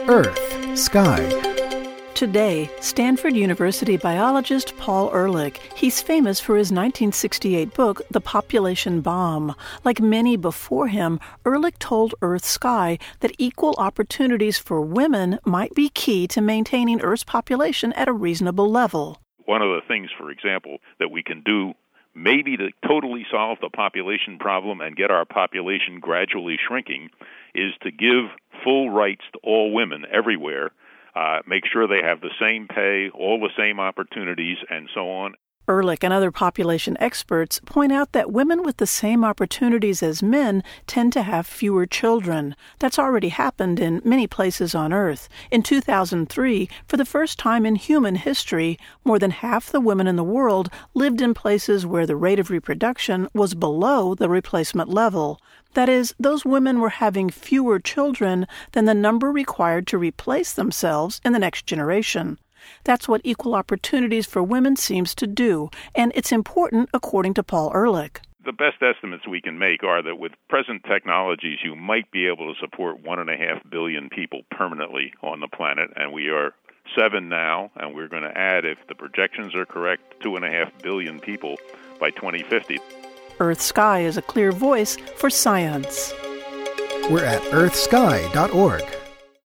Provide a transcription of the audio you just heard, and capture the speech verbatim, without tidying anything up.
Earth, Sky. Today, Stanford University biologist Paul Ehrlich. He's famous for his nineteen sixty-eight book, The Population Bomb. Like many before him, Ehrlich told Earth Sky that equal opportunities for women might be key to maintaining Earth's population at a reasonable level. One of the things, for example, that we can do maybe to totally solve the population problem and get our population gradually shrinking is to give full rights to all women everywhere. Uh, make sure they have the same pay, all the same opportunities, and so on. Ehrlich and other population experts point out that women with the same opportunities as men tend to have fewer children. That's already happened in many places on Earth. In two thousand three, for the first time in human history, more than half the women in the world lived in places where the rate of reproduction was below the replacement level. That is, those women were having fewer children than the number required to replace themselves in the next generation. That's what equal opportunities for women seems to do, and it's important according to Paul Ehrlich. The best estimates we can make are that with present technologies, you might be able to support one and a half billion people permanently on the planet, and we are seven now, and we're going to add, if the projections are correct, two and a half billion people by twenty fifty. Earth Sky is a clear voice for science. We're at earth sky dot org.